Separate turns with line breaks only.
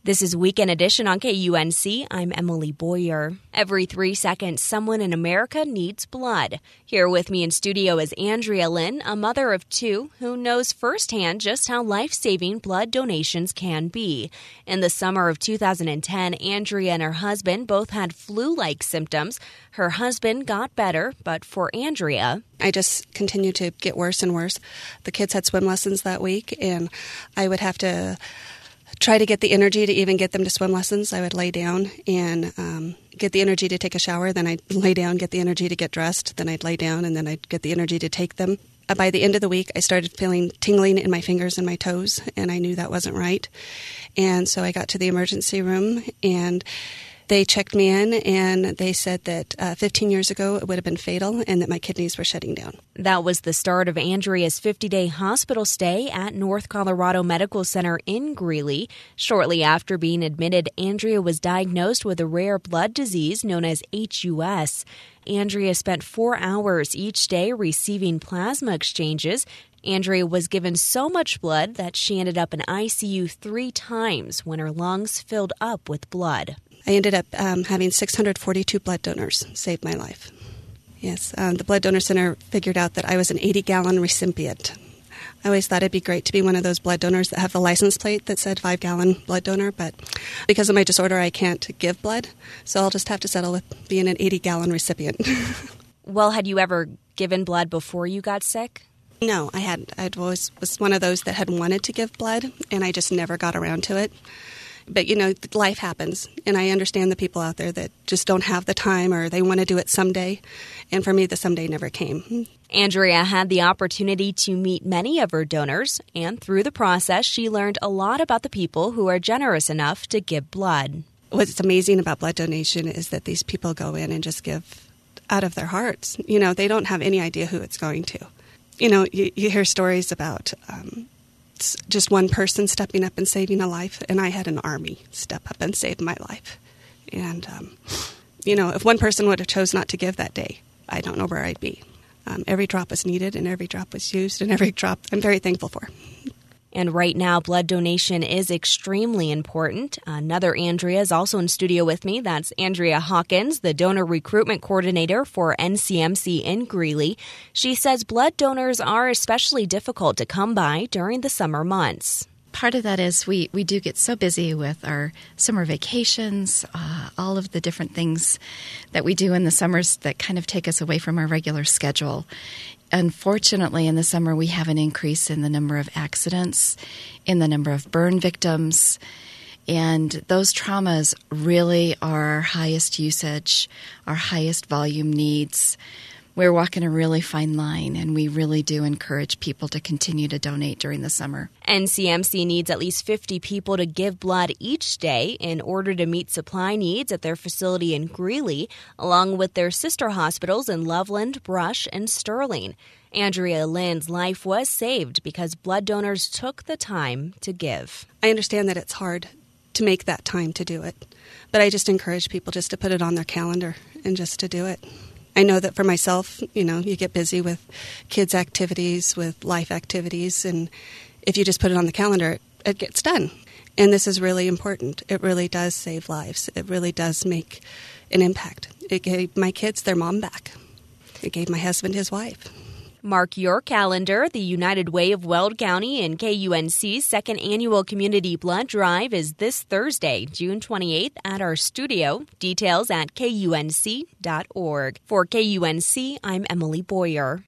This is Weekend Edition on KUNC. I'm Emily Boyer. Every 3 seconds, someone in America needs blood. Here with me in studio is Andrea Lynn, a mother of 2 who knows firsthand just how life-saving blood donations can be. In the summer of 2010, Andrea and her husband both had flu-like symptoms. Her husband got better, but for Andrea,
I just continued to get worse and worse. The kids had swim lessons that week, and I would have to try to get the energy to even get them to swim lessons. I would lay down and get the energy to take a shower. Then I'd lay down, get the energy to get dressed. Then I'd lay down, and then I'd get the energy to take them. By the end of the week, I started feeling tingling in my fingers and my toes, and I knew that wasn't right. And so I got to the emergency room, and they checked me in, and they said that 15 years ago it would have been fatal and that my kidneys were shutting down.
That was the start of Andrea's 50-day hospital stay at North Colorado Medical Center in Greeley. Shortly after being admitted, Andrea was diagnosed with a rare blood disease known as HUS. Andrea spent 4 hours each day receiving plasma exchanges. Andrea was given so much blood that she ended up in ICU 3 times when her lungs filled up with blood.
I ended up having 642 blood donors save my life. Yes, the Blood Donor Center figured out that I was an 80-gallon recipient. I always thought it'd be great to be one of those blood donors that have the license plate that said 5-gallon blood donor, but because of my disorder, I can't give blood, so I'll just have to settle with being an 80-gallon recipient.
Well, had you ever given blood before you got sick?
No, I hadn't. I always was one of those that had wanted to give blood, and I just never got around to it. But, you know, life happens, and I understand the people out there that just don't have the time or they want to do it someday. And for me, the someday never came.
Andrea had the opportunity to meet many of her donors, and through the process, she learned a lot about the people who are generous enough to give blood.
What's amazing about blood donation is that these people go in and just give out of their hearts. You know, they don't have any idea who it's going to. You know, you hear stories about just one person stepping up and saving a life, and I had an army step up and save my life. And, you know, if one person would have chose not to give that day, I don't know where I'd be. Every drop was needed, and every drop was used, and every drop I'm very thankful for.
And right now, blood donation is extremely important. Another Andrea is also in studio with me. That's Andrea Hawkins, the donor recruitment coordinator for NCMC in Greeley. She says blood donors are especially difficult to come by during the summer months.
Part of that is we do get so busy with our summer vacations, all of the different things that we do in the summers that kind of take us away from our regular schedule. Unfortunately, in the summer, we have an increase in the number of accidents, in the number of burn victims, and those traumas really are our highest usage, our highest volume needs. We're walking a really fine line, and we really do encourage people to continue to donate during the summer.
NCMC needs at least 50 people to give blood each day in order to meet supply needs at their facility in Greeley, along with their sister hospitals in Loveland, Brush, and Sterling. Andrea Lynn's life was saved because blood donors took the time to give.
I understand that it's hard to make that time to do it, but I just encourage people just to put it on their calendar and just to do it. I know that for myself, you know, you get busy with kids' activities, with life activities, and if you just put it on the calendar, it gets done. And this is really important. It really does save lives. It really does make an impact. It gave my kids their mom back. It gave my husband his wife.
Mark your calendar. The United Way of Weld County and KUNC's second annual Community Blood Drive is this Thursday, June 28th at our studio. Details at KUNC.org. For KUNC, I'm Emily Boyer.